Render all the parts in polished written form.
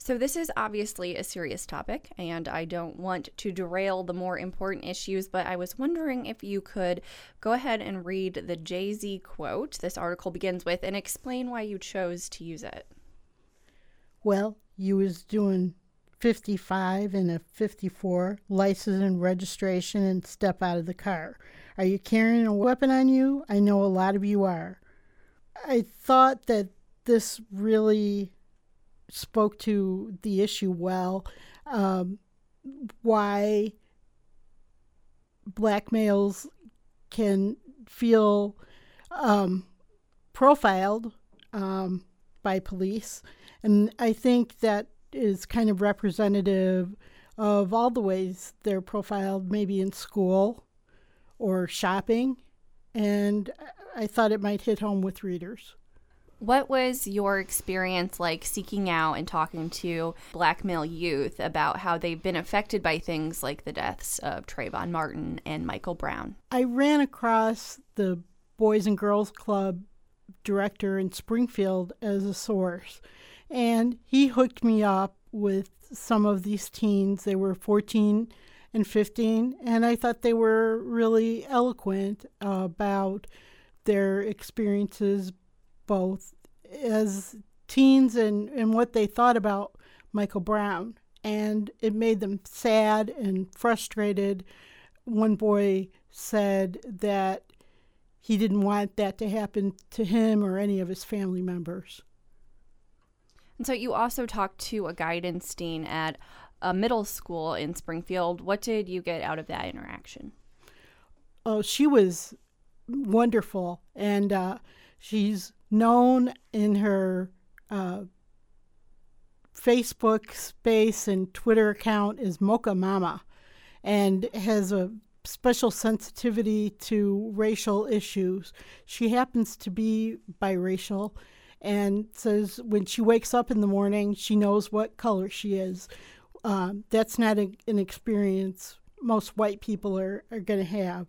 So this is obviously a serious topic, and I don't want to derail the more important issues, but I was wondering if you could go ahead and read the Jay-Z quote this article begins with and explain why you chose to use it. Well, you was doing 55 and a 54, license and registration, and step out of the car. Are you carrying a weapon on you? I know a lot of you are. I thought that this really spoke to the issue well, why black males can feel profiled by police. And I think that is kind of representative of all the ways they're profiled, maybe in school or shopping. And I thought it might hit home with readers. What was your experience like seeking out and talking to black male youth about how they've been affected by things like the deaths of Trayvon Martin and Michael Brown? I ran across the Boys and Girls Club director in Springfield as a source, and he hooked me up with some of these teens. They were 14 and 15, and I thought they were really eloquent about their experiences both as teens and what they thought about Michael Brown. And it made them sad and frustrated. One boy said that he didn't want that to happen to him or any of his family members. And so you also talked to a guidance dean at a middle school in Springfield. What did you get out of that interaction? Oh, she was wonderful. And she's known in her Facebook space and Twitter account as Mocha Mama, and has a special sensitivity to racial issues. She happens to be biracial and says when she wakes up in the morning, she knows what color she is. That's not an experience most white people are going to have.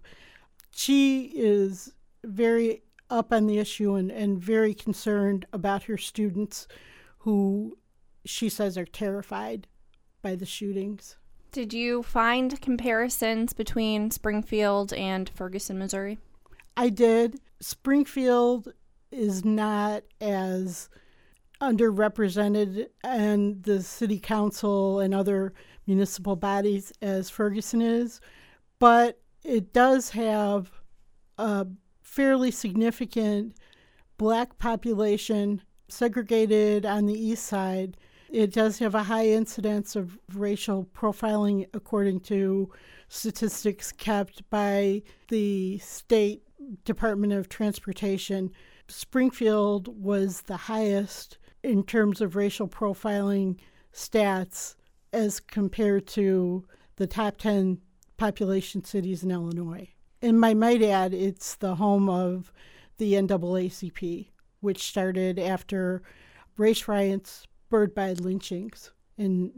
She is very up on the issue and very concerned about her students who she says are terrified by the shootings. Did you find comparisons between Springfield and Ferguson, Missouri? I did. Springfield is not as underrepresented in the city council and other municipal bodies as Ferguson is, but it does have a fairly significant black population segregated on the east side. It does have a high incidence of racial profiling according to statistics kept by the State Department of Transportation. Springfield was the highest in terms of racial profiling stats as compared to the top 10 population cities in Illinois. And I might add, it's the home of the NAACP, which started after race riots spurred by lynchings in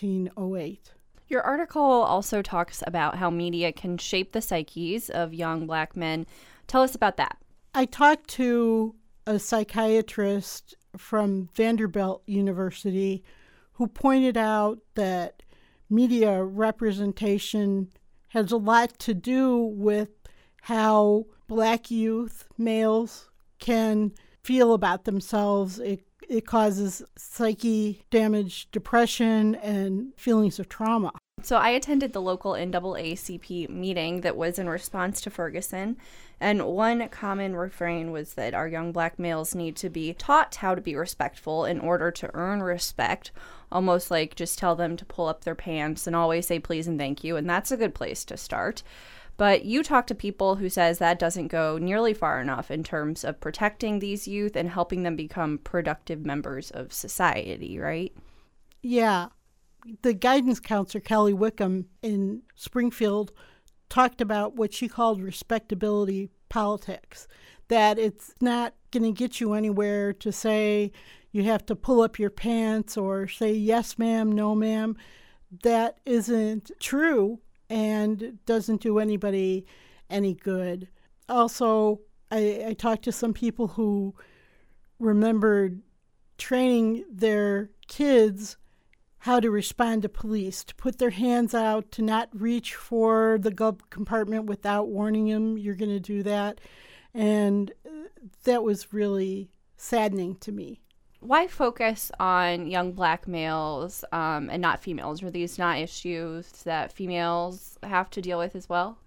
1908. Your article also talks about how media can shape the psyches of young black men. Tell us about that. I talked to a psychiatrist from Vanderbilt University who pointed out that media representation has a lot to do with how black youth, males, can feel about themselves. It causes psyche damage, depression, and feelings of trauma. So I attended the local NAACP meeting that was in response to Ferguson, and one common refrain was that our young black males need to be taught how to be respectful in order to earn respect, almost like just tell them to pull up their pants and always say please and thank you, and that's a good place to start. But you talk to people who says that doesn't go nearly far enough in terms of protecting these youth and helping them become productive members of society, right? Yeah. The guidance counselor, Kelly Wickham, in Springfield, talked about what she called respectability politics, that it's not going to get you anywhere to say you have to pull up your pants or say yes, ma'am, no, ma'am. That isn't true and doesn't do anybody any good. Also, I talked to some people who remembered training their kids how to respond to police, to put their hands out, to not reach for the glove compartment without warning them you're going to do that. And that was really saddening to me. Why focus on young black males and not females? Are these not issues that females have to deal with as well?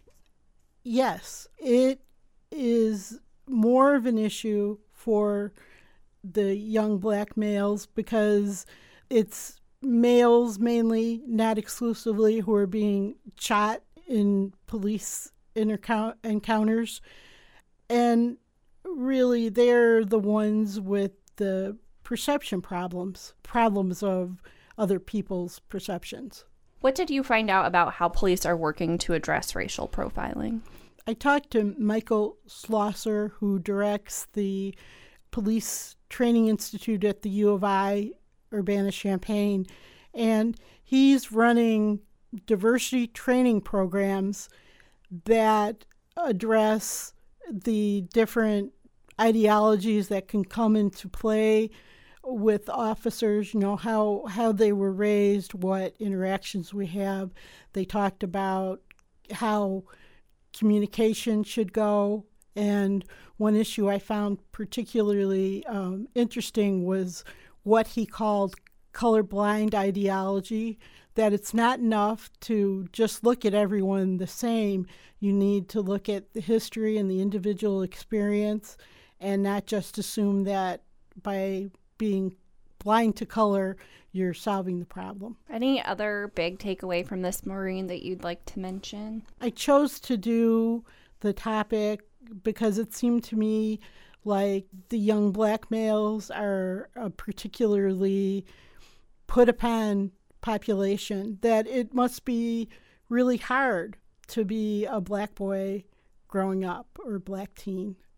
Yes, it is more of an issue for the young black males because it's males mainly, not exclusively, who are being shot in police encounters. And really, they're the ones with the perception problems of other people's perceptions. What did you find out about how police are working to address racial profiling? I talked to Michael Schlosser, who directs the Police Training Institute at the U of I, Urbana-Champaign, and he's running diversity training programs that address the different ideologies that can come into play with officers, how they were raised, what interactions we have. They talked about how communication should go. And one issue I found particularly interesting was what he called colorblind ideology, that it's not enough to just look at everyone the same. You need to look at the history and the individual experience and not just assume that by being blind to color, you're solving the problem. Any other big takeaway from this, Maureen, that you'd like to mention? I chose to do the topic because it seemed to me like the young black males are a particularly put upon population, that it must be really hard to be a black boy growing up or black teen.